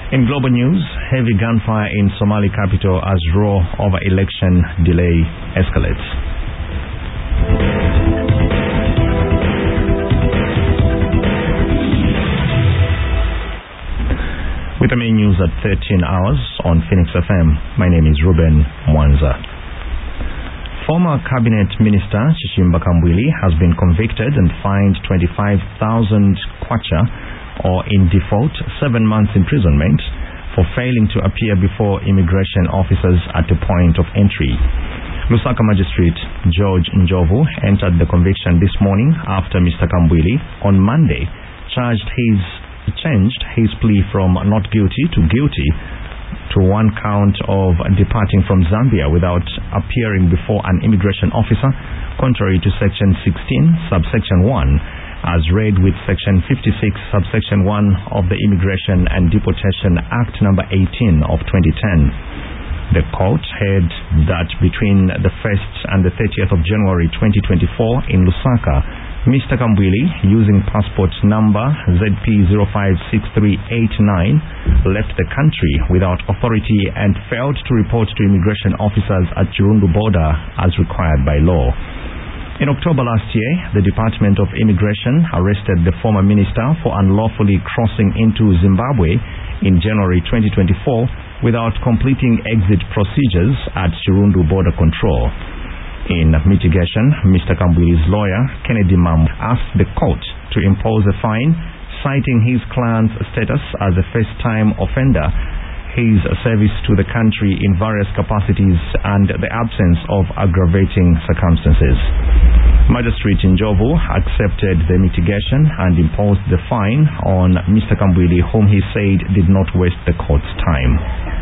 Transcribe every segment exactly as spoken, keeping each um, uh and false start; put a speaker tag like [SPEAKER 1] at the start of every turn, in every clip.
[SPEAKER 1] In global news, heavy gunfire in Somali capital as row over election delay escalates. With the main news at thirteen hours on Phoenix F M, my name is Ruben Mwanza. Former Cabinet Minister Chishimba Kambwili has been convicted and fined twenty-five thousand kwacha, or in default, seven months imprisonment, for failing to appear before immigration officers at the point of entry. Lusaka Magistrate George Njovu entered the conviction this morning after Mister Kambwili on Monday charged his changed his plea from not guilty to guilty to one count of departing from Zambia without appearing before an immigration officer, contrary to Section sixteen, subsection one, as read with Section fifty-six, subsection one of the Immigration and Deportation Act number eighteen of twenty ten. The court held that between the first and the thirtieth of January twenty twenty-four in Lusaka, Mister Kambwili, using passport number Z P zero five six three eight nine, left the country without authority and failed to report to immigration officers at Chirundu border as required by law. In October last year, the Department of Immigration arrested the former minister for unlawfully crossing into Zimbabwe in January twenty twenty-four without completing exit procedures at Chirundu border control. In mitigation, Mister Kambwili's lawyer, Kennedy Mam, asked the court to impose a fine, citing his client's status as a first-time offender, his service to the country in various capacities, and the absence of aggravating circumstances. Magistrate Njovu accepted the mitigation and imposed the fine on Mister Kambwili, whom he said did not waste the court's time.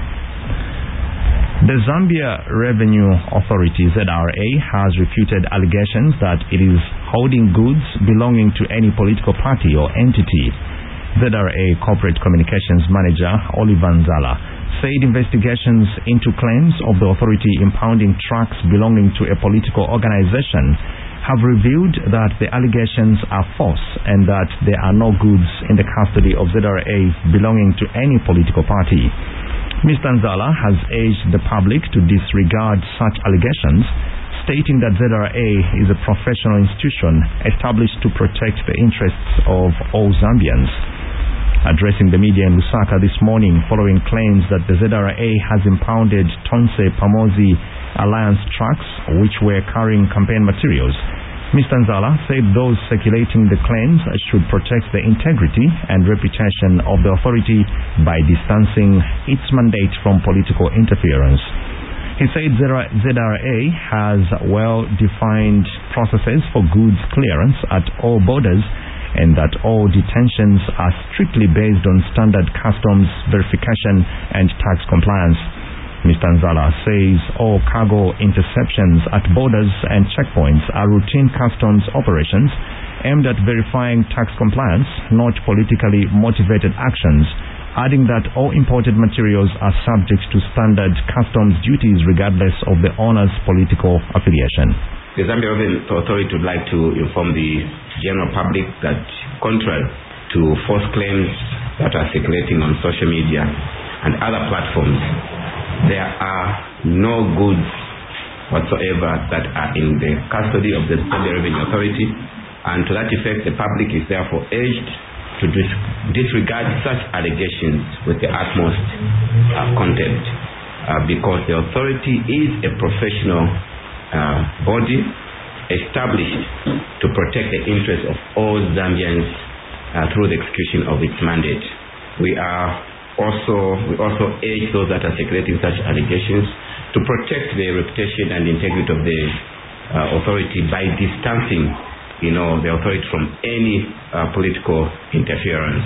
[SPEAKER 1] The Zambia Revenue Authority, Z R A, has refuted allegations that it is holding goods belonging to any political party or entity. Z R A Corporate Communications Manager Oliver Nzala said investigations into claims of the authority impounding trucks belonging to a political organization have revealed that the allegations are false and that there are no goods in the custody of Z R A belonging to any political party. Mister Nzala has urged the public to disregard such allegations, stating that Z R A is a professional institution established to protect the interests of all Zambians. Addressing the media in Lusaka this morning following claims that the Z R A has impounded Tonse Pamozi Alliance trucks which were carrying campaign materials, Mister Nzala said those circulating the claims should protect the integrity and reputation of the authority by distancing its mandate from political interference. He said Z R A has well-defined processes for goods clearance at all borders and that all detentions are strictly based on standard customs verification and tax compliance. Mister Nzala says all cargo interceptions at borders and checkpoints are routine customs operations aimed at verifying tax compliance, not politically motivated actions, adding that all imported materials are subject to standard customs duties regardless of the owner's political affiliation.
[SPEAKER 2] The Zambia Revenue Authority would like to inform the general public that, contrary to false claims that are circulating on social media and other platforms, there are no goods whatsoever that are in the custody of the Zambia Revenue Authority, and to that effect the public is therefore urged to dis- disregard such allegations with the utmost uh, contempt, uh, because the authority is a professional uh, body established to protect the interests of all Zambians uh, through the execution of its mandate. We are Also, we also urge those that are circulating such allegations to protect the reputation and integrity of the uh, authority by distancing, you know, the authority from any uh, political interference.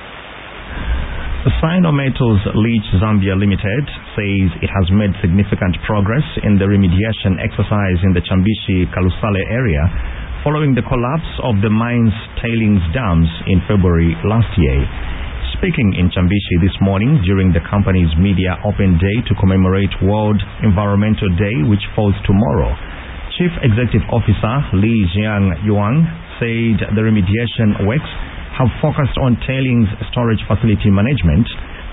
[SPEAKER 1] Sinometals Leach Zambia Limited says it has made significant progress in the remediation exercise in the Chambishi Kalusale area following the collapse of the mine's tailings dams in February last year. Speaking in Chambishi this morning during the company's media open day to commemorate World Environmental Day, which falls tomorrow, Chief Executive Officer Li Jiang Yuan said the remediation works have focused on tailings storage facility management,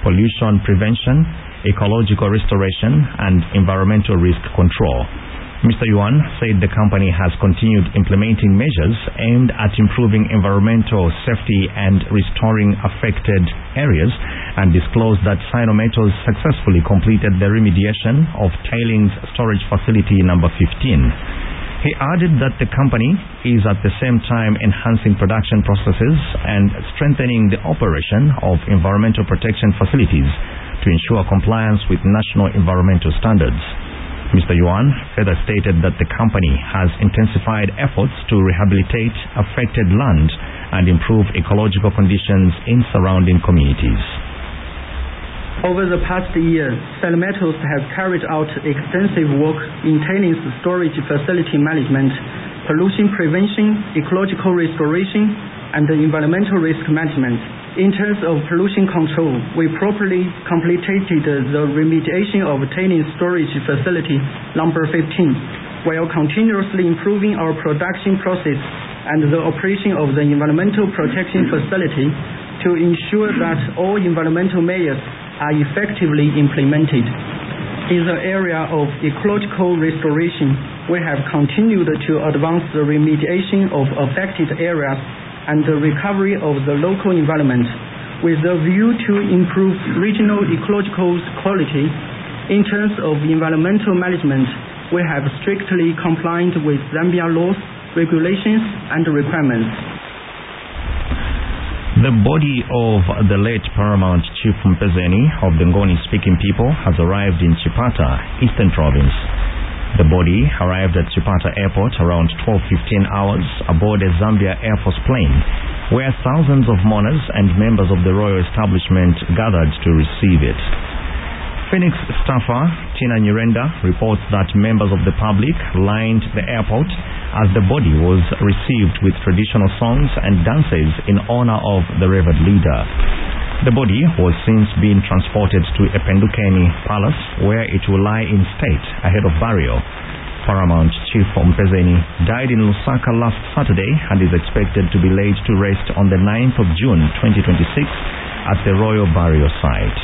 [SPEAKER 1] pollution prevention, ecological restoration, and environmental risk control. Mister Yuan said the company has continued implementing measures aimed at improving environmental safety and restoring affected areas, and disclosed that Sinometals successfully completed the remediation of tailings storage facility number fifteen. He added that the company is at the same time enhancing production processes and strengthening the operation of environmental protection facilities to ensure compliance with national environmental standards. Mister Yuan further stated that the company has intensified efforts to rehabilitate affected land and improve ecological conditions in surrounding communities.
[SPEAKER 3] Over the past year, Sinometals has carried out extensive work in tailings storage facility management, pollution prevention, ecological restoration, and environmental risk management. In terms of pollution control, we properly completed the remediation of tailings storage facility number fifteen, while continuously improving our production process and the operation of the environmental protection facility to ensure that all environmental measures are effectively implemented. In the area of ecological restoration, we have continued to advance the remediation of affected areas and the recovery of the local environment, with a view to improve regional ecological quality. In terms of environmental management, we have strictly complied with Zambian laws, regulations, and requirements.
[SPEAKER 1] The body of the late Paramount Chief Mpezeni of the Ngoni-speaking people has arrived in Chipata, Eastern Province. The body arrived at Chipata Airport around twelve fifteen hours aboard a Zambia Air Force plane, where thousands of mourners and members of the royal establishment gathered to receive it. Phoenix staffer Tina Nyirenda reports that members of the public lined the airport as the body was received with traditional songs and dances in honor of the revered leader. The body was since being transported to Ependukeni Palace, where it will lie in state ahead of burial. Paramount Chief Mpezeni died in Lusaka last Saturday and is expected to be laid to rest on the ninth of June twenty twenty-six at the Royal Burial Site.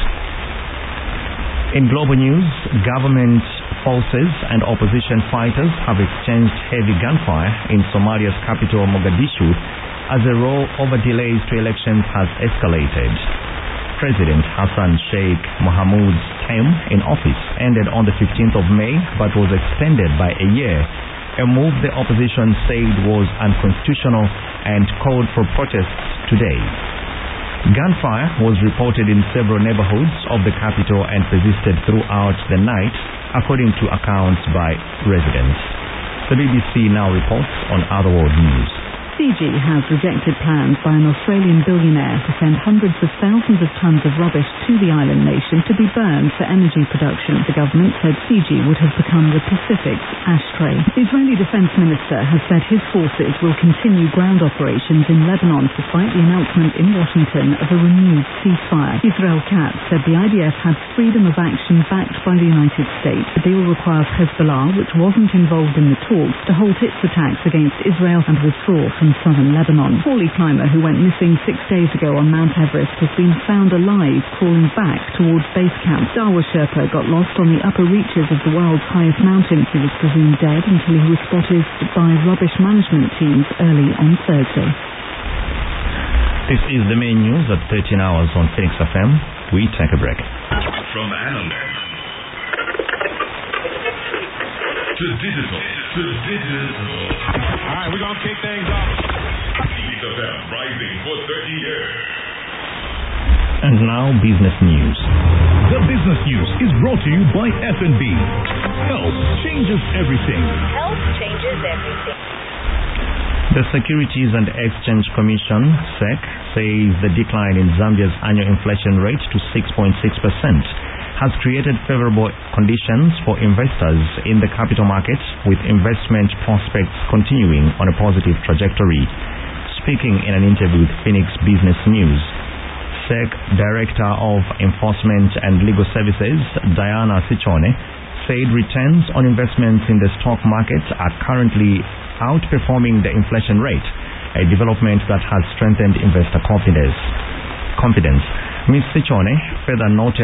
[SPEAKER 1] In global news, government forces and opposition fighters have exchanged heavy gunfire in Somalia's capital Mogadishu as a row over delays to elections has escalated. President Hassan Sheikh Mohamud's term in office ended on the fifteenth of May but was extended by a year, a move the opposition said was unconstitutional and called for protests today. Gunfire was reported in several neighborhoods of the capital and persisted throughout the night, according to accounts by residents. The B B C now reports on Other World News.
[SPEAKER 4] Fiji has rejected plans by an Australian billionaire to send hundreds of thousands of tons of rubbish to the island nation to be burned for energy production. The government said Fiji would have become the Pacific's ashtray. The Israeli defense minister has said his forces will continue ground operations in Lebanon despite the announcement in Washington of a renewed ceasefire. Israel Katz said the I D F had freedom of action backed by the United States. The deal requires Hezbollah, which wasn't involved in the talks, to halt its attacks against Israel and withdraw from southern Lebanon. Paulie climber who went missing six days ago on Mount Everest has been found alive crawling back towards base camp. Dawa Sherpa got lost on the upper reaches of the world's highest mountain. He was presumed dead until he was spotted by rubbish management teams early on Thursday.
[SPEAKER 1] This is the main news at thirteen hours on Phoenix F M. We take a break.
[SPEAKER 5] From analog to digital to digital.
[SPEAKER 6] All right, we're going to kick things off.
[SPEAKER 5] Phoenix F M rising for thirty years.
[SPEAKER 1] And now business news.
[SPEAKER 7] The business news is brought to you by F N B. Health changes everything.
[SPEAKER 8] Health changes everything.
[SPEAKER 1] The Securities and Exchange Commission, S E C, says the decline in Zambia's annual inflation rate to six point six percent has created favorable conditions for investors in the capital market, with investment prospects continuing on a positive trajectory. Speaking in an interview with Phoenix Business News, S E C Director of Enforcement and Legal Services, Diana Sichone, said returns on investments in the stock market are currently outperforming the inflation rate, a development that has strengthened investor confidence. Confidence. Miz Sichone further noted